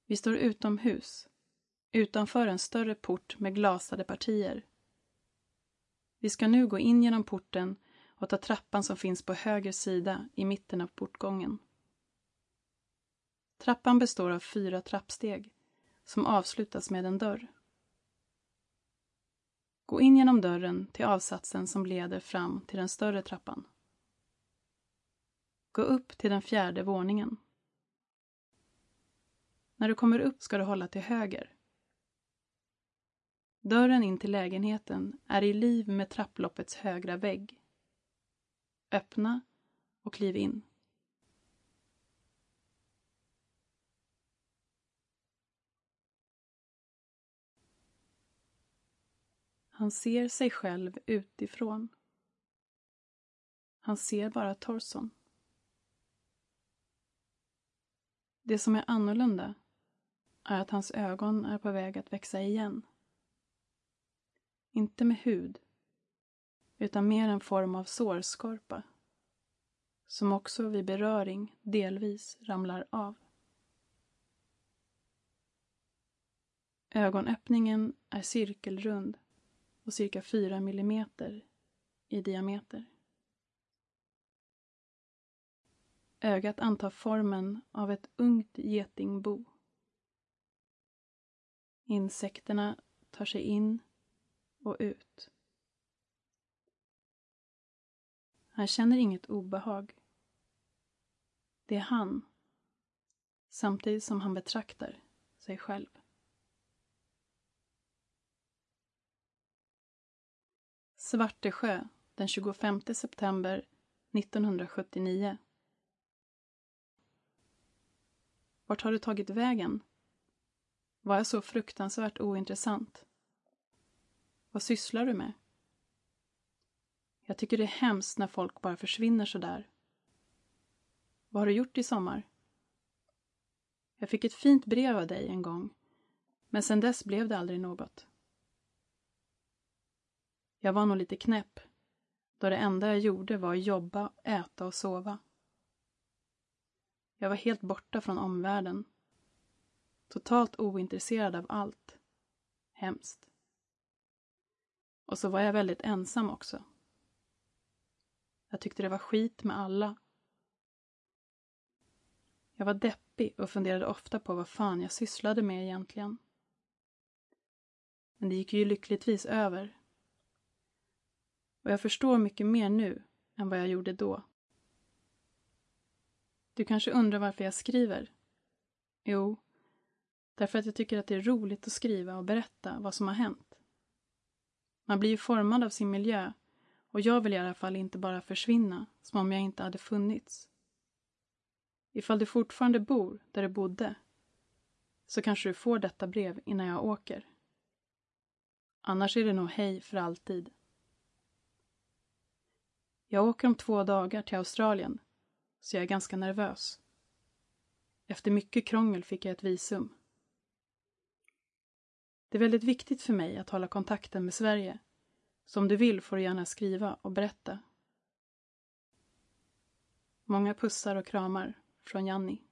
Vi står utomhus, utanför en större port med glasade partier. Vi ska nu gå in genom porten och ta trappan som finns på höger sida i mitten av portgången. Trappan består av 4 trappsteg som avslutas med en dörr. Gå in genom dörren till avsatsen som leder fram till den större trappan. Gå upp till den 4:e våningen. När du kommer upp ska du hålla till höger. Dörren in till lägenheten är i liv med trapploppets högra vägg. Öppna och kliv in. Han ser sig själv utifrån. Han ser bara torson. Det som är annorlunda är att hans ögon är på väg att växa igen. Inte med hud, utan mer en form av sårskorpa, som också vid beröring delvis ramlar av. Ögonöppningen är cirkelrund och cirka 4 millimeter i diameter. Ögat antar formen av ett ungt getingbo. Insekterna tar sig in och ut. Han känner inget obehag. Det är han, samtidigt som han betraktar sig själv. Svartesjö, den 25 september 1979. Vart har du tagit vägen? Var jag så fruktansvärt ointressant? Vad sysslar du med? Jag tycker det är hemskt när folk bara försvinner så där. Vad har du gjort i sommar? Jag fick ett fint brev av dig en gång, men sen dess blev det aldrig något. Jag var nog lite knäpp, då det enda jag gjorde var att jobba, äta och sova. Jag var helt borta från omvärlden. Totalt ointresserad av allt. Hemskt. Och så var jag väldigt ensam också. Jag tyckte det var skit med alla. Jag var deppig och funderade ofta på vad fan jag sysslade med egentligen. Men det gick ju lyckligtvis över. Och jag förstår mycket mer nu än vad jag gjorde då. Du kanske undrar varför jag skriver? Jo, därför att jag tycker att det är roligt att skriva och berätta vad som har hänt. Man blir ju formad av sin miljö och jag vill i alla fall inte bara försvinna som om jag inte hade funnits. Ifall du fortfarande bor där du bodde så kanske du får detta brev innan jag åker. Annars är det nog hej för alltid. Jag åker om 2 dagar till Australien, så jag är ganska nervös. Efter mycket krångel fick jag ett visum. Det är väldigt viktigt för mig att hålla kontakten med Sverige, så om du vill får du gärna skriva och berätta. Många pussar och kramar från Janni.